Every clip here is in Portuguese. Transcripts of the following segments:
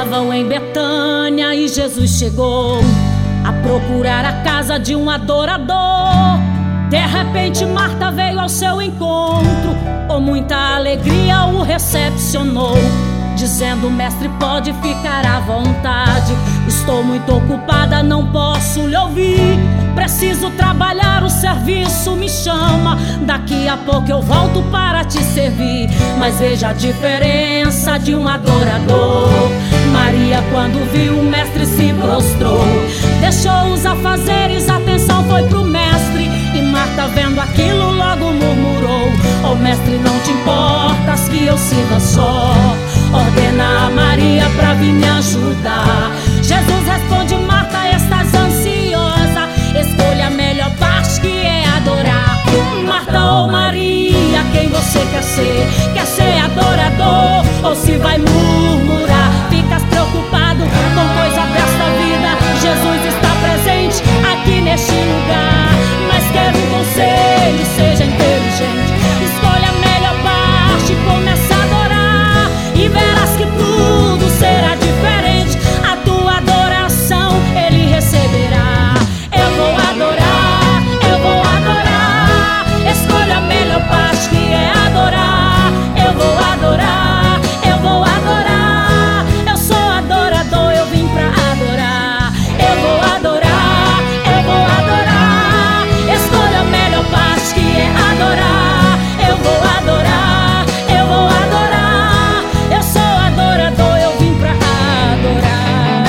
Estavam em Betânia e Jesus chegou a procurar a casa de um adorador. De repente Marta veio ao seu encontro, com muita alegria o recepcionou, dizendo: mestre, pode ficar à vontade, estou muito ocupada, não posso lhe ouvir. Preciso trabalhar, o serviço me chama, daqui a pouco eu volto para te servir. Mas veja a diferença de um adorador. Maria, quando viu o mestre, se prostrou, deixou os afazeres, a atenção foi pro mestre. E Marta, vendo aquilo, logo murmurou: oh mestre, não te importas que eu sirva só, ordena a Maria pra vir me ajudar. Jesus responde: Marta, estás ansiosa, escolha a melhor parte, que é adorar. Marta ou Maria, quem você quer ser? Quer ser adorador ou se vai murmurar? Ficas preocupado com coisa desta vida? Jesus está presente aqui neste lugar. Mas quero um conselho, seja inteligente, escolha a melhor parte, comece a adorar e verás que tudo será diferente. A tua adoração Ele receberá. Eu vou adorar, eu vou adorar, escolha a melhor parte, que é adorar. Eu vou adorar, eu vou adorar, eu sou adorador, eu vim pra adorar. Eu vou adorar, eu vou adorar, escolha a melhor parte, que é adorar. Eu vou adorar, eu vou adorar, eu sou adorador, eu vim pra adorar.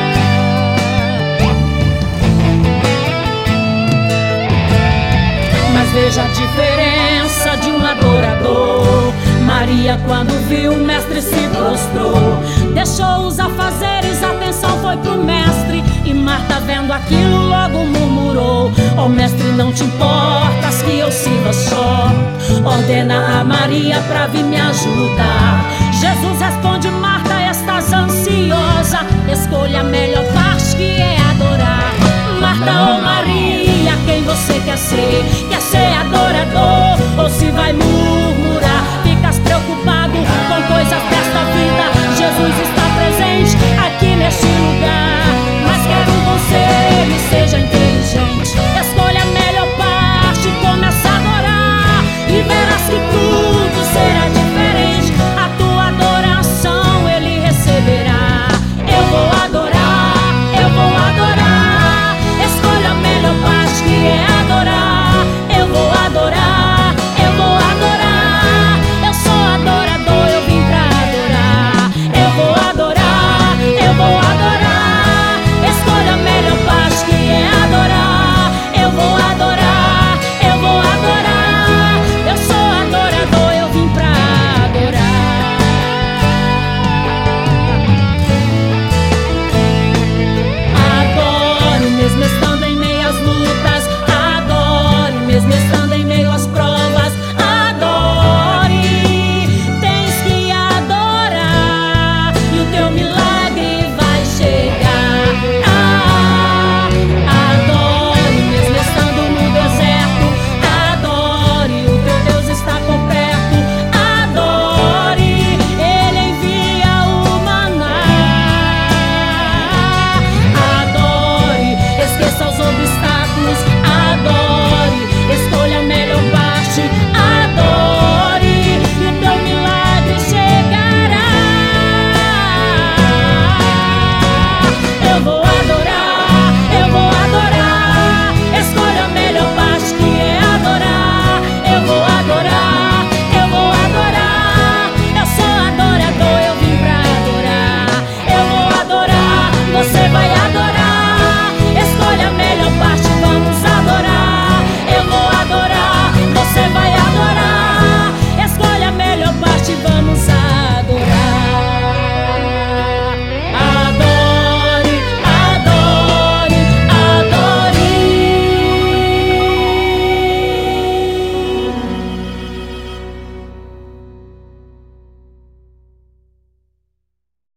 Mas veja a diferença de um adorador. Maria, quando viu o mestre, se prostrou, deixou os afazeres, a atenção foi pro mestre. E Marta, vendo aquilo, logo murmurou: oh mestre, não te importas que eu sirva só, ordena a Maria pra vir me ajudar. Jesus responde: Marta, estás ansiosa, escolha a melhor parte, que é adorar. Marta ou Maria, quem você quer ser? Quer ser adorador ou se